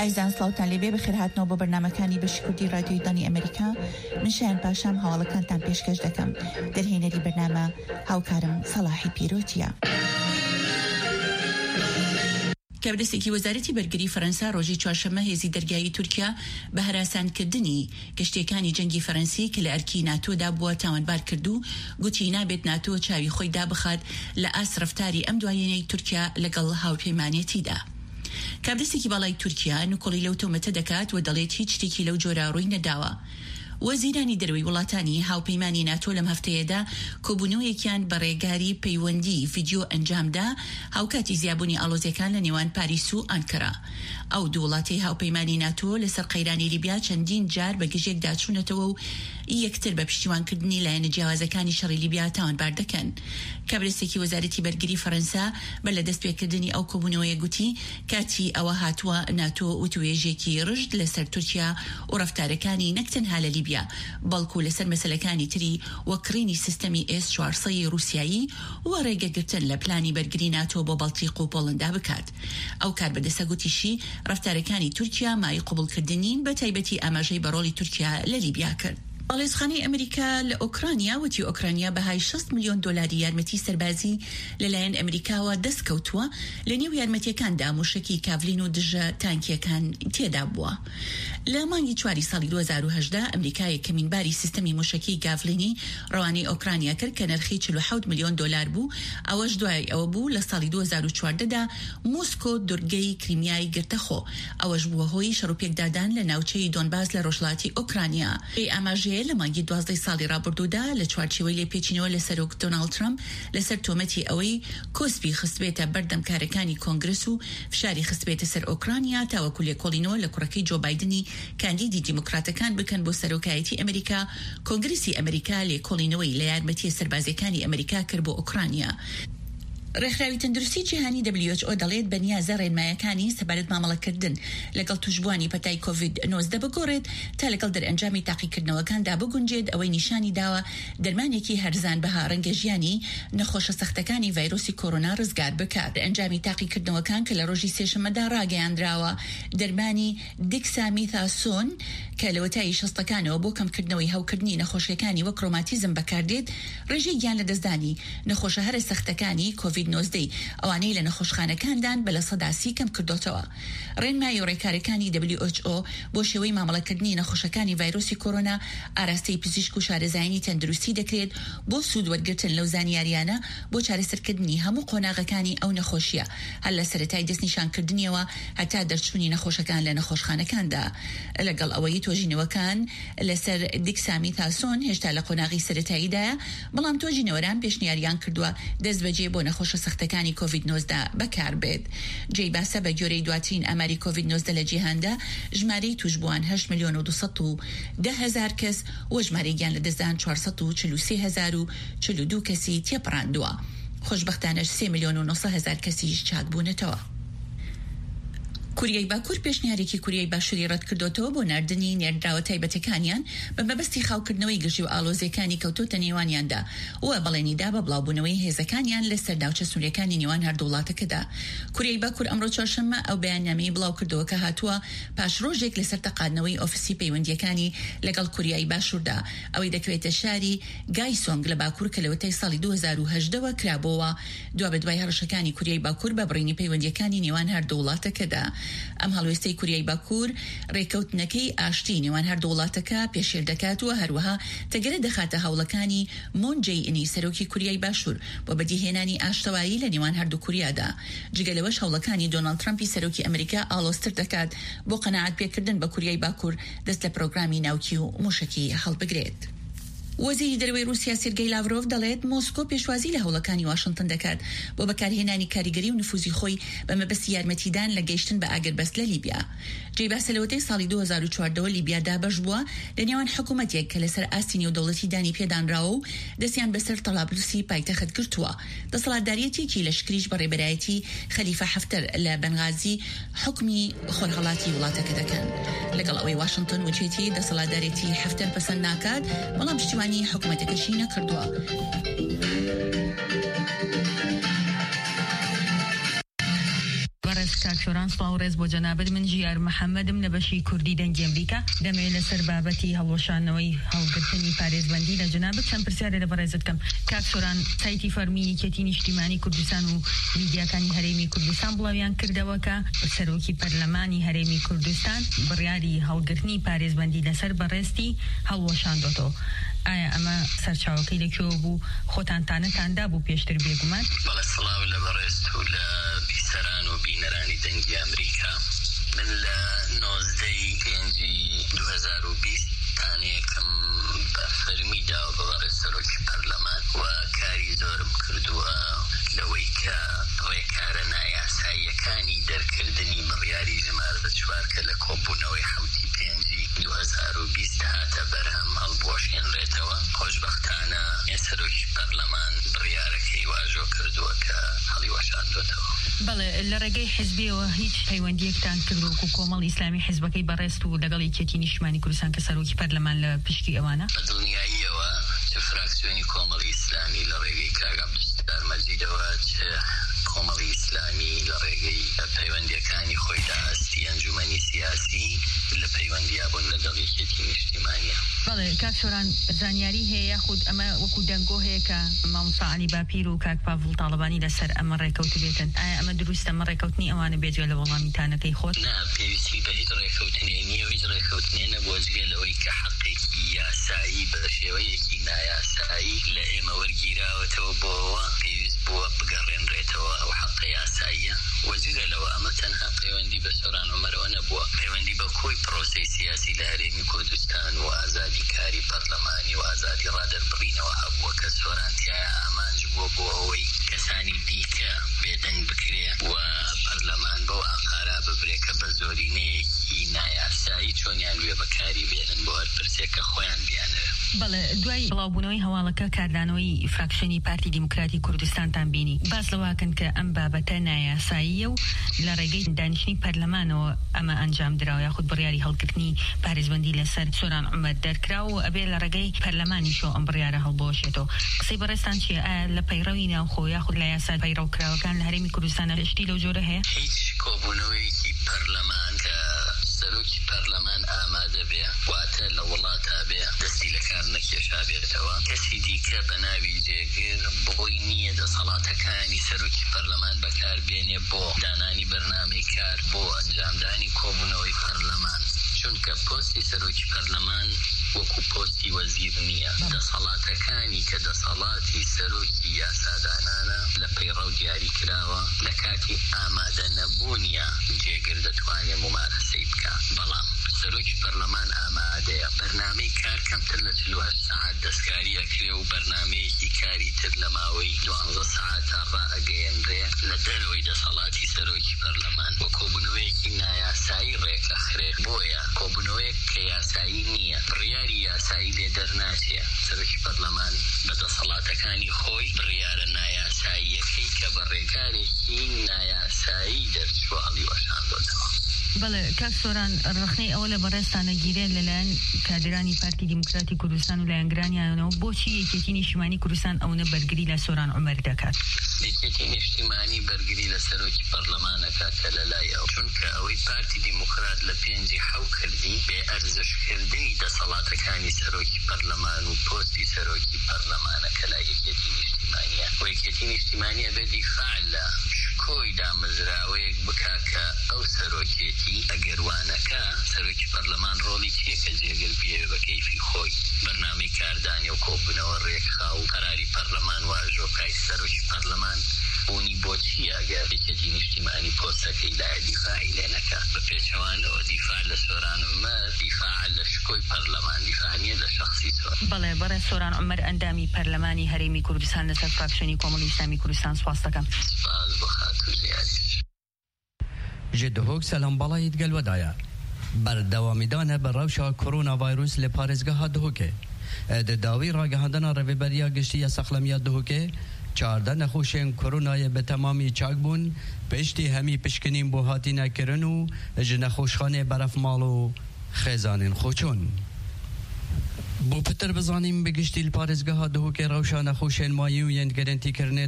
ئایزان سڵاوتان لێبێ بەخێر هاتنەوە بە بەرنامەکانی بەشی کوردی رادیۆی دانی ئەمریکا. من شایان پاشام هەواڵەکانتان پێشکەش دەکەم. دەرهێنەری بەرنامە هاوکارم سەلاحی پیرۆتیە. کابرسێکی وەزارەتی بەرگری فەرەنسا ڕۆژی چوارشەممە هێزی دەرگایی تورکیا بە هەراسانکردنی گەشتیەکانی جەنگی فەرەنسی کە لە ئەرکی ناتۆدا بووە تاوانبار کردو، گوتی نابێت ناتۆ چاوی خۆی دابخات لە ئاس ڕەفتاری ئەم دوایینەی تورکیا لەگەڵ هاوپەیمانێتیدا. کابرسێکی باڵای تورکیا نوکۆڵی لەو تۆمەتە دەکات و دەڵێت هیچ شتێکی لەو جۆرە ڕووی نەداوە. وەزیرانی دەروی وڵاتانی هاوپەیمانی ناتۆ لەم هەفتەیەدا کۆبوونەوەیەکیان بە ڕێگاری پەیوەندی ڤیدیۆ ئەنجامدا هاوکاتی زیابوونی ئاڵۆزیەکان لە نێوان پاریس و ئانکەرا. ئەو دوو وڵاتی هاوپەیمانی ناتۆ لەسەر قەیرانی لیبیا چەندین جار بە گژێک داچوونەتەوە و یەکتر بە پشتیوانکردنی لایەنە جیاوازەکانی شەڕی لیبیا تاوانبار دەکەن. کابرسێکی وەزارەتی بەرگری فەرەنسا بە لە دەستپێکردنی ئەو کۆبوونەوەیە گوتی کاتی ئەوە هاتووە ناتۆ وتوێژێکی ڕژد لەسەر تورکیا و ڕەفتارەکانی نەکتەنها لە لیبیا بەڵکو لەسەر مەسەلەکانی تری وەکڕینی سیستەمی S-400 رووسیایی و ڕێگەگرتن لە پلانی بەرگری ناتۆ بۆ بەڵتیق و پۆڵندا بکات. ئەو کار بەدەستە گوتیشی ڕەفتارەکانی تورکیا مای قبولکردنین بە تایبەتی ئاماژەی بەڕۆڵی تورکیا لە لیبیا کرد. ئاڵێزخانەی ئەمریکا لە ئۆکرانیا وتی ئۆکرانیا بەهای 60 ملیۆن دۆلاری یارمەتی سەربازی لەلایەن ئەمریکاوە دەستکەوتووە لە نێو یارمەتیەکاندا موشکی کاڤلین و دژە تانکیەکان تێدا بووە. لە مانگی 4 ساڵی 2018 ئەمریکا یەکەمینباری سیستەمی موشکی گاڤلینی ڕەوانەی ئۆکرانیا کرد کە نرخی 47 ملیۆن دۆلار بوو. ئەوەش دوای ئەوە بوو لە ساڵی 2014دا موسکۆ دورگەی کریمیای گرتەخۆ. ئەوەش بووە هۆی شەڕوپێکدادان لە ناوچەی دۆنباس لە ڕۆژهەڵاتی ئۆکرانیا. ئاماژەیە لە مانگی 12 ساڵی ڕابردوودا لە چوارچێوەی لێپێچینەوە لە سەرۆک دۆناڵد ترامپ لەسەر تۆمەتی ئەوەی کۆسپی خستبێتە بەردەم کارەکانی کۆنگرس و فشاری خستبێتە سەر ئۆکرانیا تاوەکو لێکۆڵینەوە لە کوڕەکەی جۆ بایدنی کاندیدی دیموکراتەکان بکەن بۆ سەرۆکایەتی ئەمریکا. کۆنگرسی ئەمریکا لێکۆڵینەوەی لە یارمەتی سەربازەکانی ئەمریکا کرد بۆ ئۆکرانیا. ڕێکخراوی تەندروستی جیهانی WHO دەڵێت بەنیازە ڕێنمایەکانی سەبارەت مامەڵەکردن لەگەڵ توشبوانی پەتای کۆڤید-19 بگۆڕێت تا لەگەڵ دەرئەنجامی تاقیکردنەوەکاندا بگونجێت. ئەوەی نیشانی داوە دەرمانێکی هەرزان بەها ڕەنگە ژیانی نەخۆشە سەختەکانی ڤایرۆسی کۆڕۆنا ڕزگار بکات. ئەنجامی تاقیکردنەوەکان کە لە ڕۆژی سێشەممەدا ڕاگەیاندراوە دەرمانی دێکسامیثاسۆن کە لە وەتایی شەستەکانەوە بۆ کەمکردنەوەی هەوکردنی نەخۆشیەکانی وەک ڕۆماتیزم بەکاردێت ڕێژەی گیان لە دەستدانی نەخۆشە هەرە سەختەکانی کۆڤید-19 ئەوانەی لە نەخۆشخانەکاندان بە لە سەداسی کەم کردوتەوە. ڕێنمایی و ڕێکاریەکانی WHO بۆ شێوەی مامەڵەکردنی نەخۆشەکانی ڤایرۆسی کۆڕۆنا ئاراستەی پزیشک و شارەزایانی تەندروستی دەکرێت بۆ سوود وەرگرتن لەو زانیاریانە بۆ چارەسەرکردنی هەموو قۆناغەکانی ئەو نەخۆشیە هەر لە سەرەتای دەستنیشانکردنیەوە هەتا دەرچوونی نەخۆشەکان لە نەخۆشخانەکاندا. لەگەڵ ئەوەی تۆژینەوەکان لەسەر دیکسامیثاسۆن هێشتا لە قۆناغی سەرەتاییدایە، بەڵام تۆژینەوەران پێشنیاریان کردووە دەستبەجێ بۆ نەخۆشە سەختەکانی کۆڤید-19 بەکار بێت. جێی باسە بە گۆرەی دواترین ئەماری کۆڤید-19 لە جیهاندا ژمارەی توشبووان 8 ملیۆن و 210,000 کەس و ژمارەی گیان لە دەستدان 443,042 کەسی تێپەڕاندووە. خۆشبەختانەش 3 ملیۆن و 900,000 کەسیش چاک بوونەتەوە. کوریای باکوور پێشنیارێکی کوریای باشووری ڕەت کردوتەوە بۆ ناردنی نێردراوە تایبەتەکانیان بە مەبەستی خاوکردنەوەی گژی و ئاڵۆزیەکانی کەوتۆتە نێوانیاندا و بەڵێنیدا بە بڵاوبوونەوەی هێزەکانیان لە سەرداوچە سوورەکانی نێوان هەردوو وڵاتەکەدا. کوریای باکوور ئەمڕۆ چوارشەممە ئەو بەیاننامەی بڵاو کردەوە کە هاتووە پاش ڕۆژێک لەسەر تەقاندنەوەی ئۆفیسی پەیوەندیەکانی لەگەڵ کوریای باشووردا. ئەوەی دەکەوێتە شاری گایسۆنگ لە باکوور کە لەوەتای ساڵی 2018ەوە کرابەوە دوا بەدوای هەڕەشەکانی کوریای باکوور بە بڕینی پەیوەندیەکانی نێوان هەردوو وڵاتەکەدا. ئەم هەڵوێستەی کوریای باکوور ڕێکەوتنەکەی ئاشتی نێوان هەردوو وڵاتەکە پێشێر دەکاتوە، هەروەها تەگەرە دەخاتە هەوڵەکانی مون جێ ئینی سەرۆکی کوریای باشوور بۆ بەدیهێنانی ئاشتەوایی لە نێوان هەردوو کوریادا. جگەلەوەش هەوڵەکانی دۆناڵد ترامپی سەرۆکی ئەمریکا ئاڵۆزتر دەکات بۆ قەناعەت پێکردن بە کوریای باکوور دەست لە پرۆگرامی ناوکی و موشکی هەڵبگرێت. وەزیری دەروی رووسیا سێرگەی لاڤرۆڤ دەڵێت مۆسکۆ پێشوازی لە هەوڵەکانی واشنگتن دەکات بۆ بەکارهێنانی کاریگەری و نفوزی خۆی بە مەبەستی یارمەتیدان لە گەیشتن بە ئاگربەست لە لیبیا. جێی باسە لەوەتەی ساڵی 2014 لیبیادا بەش بووە لە نێوان حکوومەتێک کە لەسەر ئاستی نێودەوڵەتی دانی پێدانراوە و دەستیان بەسەر تەڵابلوسی پایتەخت گرتووە. دەسەڵاتداریەتێکی لەشکریش بە ڕێبەرایەتی خەلیفە حەفتەر لە بەنغازی حکمی خۆرهەڵاتی وڵاتەکە دەکەن. لەگەڵ ئەوەی واشنگتن وچێتی دەسەڵاتدارێتی حەفتەر پەسەند ناکات، بەڵام پشتیوانی حکوومەتەکەشی نەکردووە. کاک کاکسۆران سڵاو بۆ جەنابەت من ژیار محەممەدم لە بەشی کوردی دەنگی ئەمریکا دەمێ لەسەر بابەتی هەڵوەشانەوەی هەڵگرتنی پارێزبەندی لە جەنابەت چەند پرسیارێ لە بەڕێزت کەم. کاکسۆران سایتی فەرمی یەکێتی نیشتیمانی کوردستان و میدیاکانی هەرێمی کوردستان بڵاویان کردەوە کە سەرۆکی پەرلەمانی هەرێمی کوردستان بڕیاری هەڵگرتنی پارێزبەندی لەسەر بەڕێستی هەڵوەشاندۆتەوە. ئایا ئەمە سەرچاوەکەی لەکوێوە بوو خۆتانتانەتاندا بوو پێشتر بێگومان؟ بەڵێ سڵاو لە بەڕێست و لە بیسەران و بینەرانی دەنگی ئەمریکا. من لە 19 پێنجی 2020 تانەیەکم بە فەرمی داوە بە بەڕێز سەرۆکی پەرلەمان و کاری زۆرم کردووە لەوەی کە ڕێکارە نایاساییەکانی دەرکردنی بڕیاری ژمارە 4 کە لە کۆبوونەوەی 7 پێنجی 2020 هاتە بەرهەم هەڵبوەشێنرێتەوە. خۆشبەختانە سەرۆکی پەرلەمان بڕیارەکەی واژۆ کردووە کە هەڵی وەشاندوێتەوە. بەڵێ لە ڕێگەی حزبیەوە هیچ پەیوەندیەکتان کردووە و کۆمەڵ ئیسلامی حزبەکەی بەڕێست و لەگەڵ یەکێتی نیشتیمانی کوردستان کە سەرۆکی پەرلەمان لە پشتی ئەوانە؟ بە دڵنیاییەوە چه فراکسیۆنی کۆمەڵی ئیسلامی لە ڕێگەی کاک عەبدولستار مەجیدەوە چه کۆمەڵی ئیسلامی لە ڕێگەی پەیوەندیەکانی خۆیدا هەستی ئەنجومەنی سیاسی لە پەیوەندیا بوون لەگەڵ یەکێتی نیشتیمانیە. بەڵێ کاکسۆران زانیاری هەیە یاخود ئەمە وەکو دەنگۆ هەیە کە مامۆستا عەلی باپیر و کاک پاڤڵ تاڵەبانی لەسەر ئەمە ڕێکەوت بێتن. ئایا ئەمە دروستە ئەمە ڕێکەوتنی ئەوانە بێجگە لە وەڵامیتانەکەی خۆت؟ نا، پێویستی بە هیچ ڕێکەوتنێ نییە و هیچ ڕێکەوتنێ نەبووە جگە لەوەی کە حەقێکی یاسایی بە شێوەیەکی نایاسایی لە ئێمە وەرگیراوەتەوە بۆەوە پێویست بووە بگەڕێنرێتەوە ئەو حەقە یاساییە. وەجگە لەوە ئەمە تەنها پەیوەندی بە سۆران عومەرەوە نەبووە، پەیوەندی بە کۆی پرۆسەی سیاسی لە هەرێمی کوردستان و ئازادی کاری پەرلەمانی و ئازادی ڕادەربڕینەوە هەبووە کە سۆران تایە ئامانج بووە بۆ ئەوەی کەسانی دیکە بێدەنگ بکرێ و پەرلەمان بەو ئاقارا ببرێکە بە زۆرینەیەکی نایاسایی چۆنیان لێ بەکاری بێنن بۆ هەر پرسێکە خۆیان بیانەوە. بەڵێ دوای بڵاوبوونەوەی هەواڵەکە کاردانەوەی فراکشنی پارتی دیموکراتی کوردستانتان بینی باس لەواکەن کە ئەم بابەتە نایاساییە و لە ڕێگەی دانیشتنی پەرلەمانەوە ئەمە ئەنجام درراوە یاخود بڕیاری هەڵگرتنی پارێزبەندی لەسەر سۆران عومەر دەرکراوە و ئەبێ لە ڕێگەی پەرلەمانیشەوە ئەم بڕیارە هەڵبۆشێتەوە. قسەی بەڕێستان چیە؟ ئایا لە پەیڕەوی ناوخۆ یاخود لە یاسا پەیڕەوکراوەکان لە هەرێمی کوردستانە شتی لەو جۆرە هەیە؟ هیچ کۆبوونەوەیەکی پەرلەمان کە سەرۆکی پەرلەمان ئامادە بێ واتە لە وڵاتە بێ دەستی لە کار نەکێشا بێتەوە کەسی دیکە بە ناوی جێگر بۆی نییە دەسەڵاتەکانی سەرۆکی پەرلەمان بەکاربێنێ بۆ دانانی بەرنامەی کار بۆ ئەنجامدانی کۆبوونەوەی پەرلەمان، چونکە پۆستی سەرۆکی پەرلەمان وەکو پۆستی وەزیر نییە. دەسەڵاتەکانی کە دەسەڵاتی سەرۆکی یاسادانانە لە پەیڕەو دیاری کراوە لە کاتی ئامادە نەبوونیە جێگر دەتوانێت ممارەسەی بکە. بەڵام سەرۆکی پەرلەمان ئامادەیە بەرنامەی کار کەمتر لە 48 ساعت دەستکاری ئەکرێ و بەرنامەیەکی کاری تر لە ماوەی 12 ساعت تا ڕائەگەیەنرێ لە دەرەوەی دەسەڵاتی سەرۆکی پەرلەمان بۆ کۆبوونەوەیەکی نایاسایی ڕێکەخرێ. بۆیە کۆبوونەوەیەک کە یاسایی نییە، بڕیاری یاسایی لێ دەرناچێ. سەرۆکی پەرلەمان بە دەسەڵاتەکانی خۆی بڕیارە نایاساییەکەی کە بە ڕێکارێکی نایاسایی دەرچووە هەڵی وەشاندۆتەوە. بەڵێ کاک سۆران ڕخنەی ئەوە لە بەڕێستانە گیرێن لەلایەن کادرانی پارتی دیموکراتی کوردستان و لایەنگرانیانەوە بۆچی یەکێتی نیشتیمانی کوردستان ئەوەنە بەرگری لە سۆران عومەر دەکات؟ یەکێتی نیشتیمانی بەرگری لە سەرۆکی پەرلەمانەکە کە لەلایەوە، چونکە ئەوەی پارتی دیموکرات لە 5 کردی بێ ئەرزشکردنی دەسەڵاتەکانی سەرۆکی پەرلەمان و پۆستی سەرۆکی پەرلەمانە کە لای یەکێتی نیشتیمانیە و یەکێتی نیشتیمانیە بێ دیفاع لە شکۆی دامەزراوەیەک بکا کە ئەو سەرۆکێتی ئەگەروانەکە سەرۆکی پەرلەمان ڕۆڵی چیەکە جێگر بێ بە کەیفی خۆی بەرنامەی کاردانی و کۆبوونەوە ڕێکخا و قەراری پەرلەمان واژۆکای سەرۆکی پەرلەمان بوونی بۆچی ئەگەر یەکێتی نیشتیمانی پۆستەکەی لایە دیفاعی لێ نەکات. بە پێچەوانەوە دیفاع لە سۆران عومەر دیفاع لە شکۆی پەرلەمان، دیفاع نیە لە شەخسی سۆران. بەڵێ بەڕێز سۆران عومەر ئەندامی پەرلەمانی هەرێمی کوردستان لەسەر فراکشنی کۆمەڵی ئیسلامی کوردستان سپاس دەکەم. سپاس بۆ خاتر زیادی. جدهوک سلام بالایت گلودایا بردوامیدانه بر روشا کرونا ویروس لپارزگاه دهوکه داوی راگهاندن رویبریا گشتی سخلمیت دهوکه 14 نخوشین کرونای به تمامی چاک بون پشتی همی پشکنیم بو هاتی نکرن و جنخوشخانه برف مالو خزانین خوچون بو پتر بزانیم بگشتی الپارزگاه دهوکه روشا نخوشین مایو یند گرنتی کرنه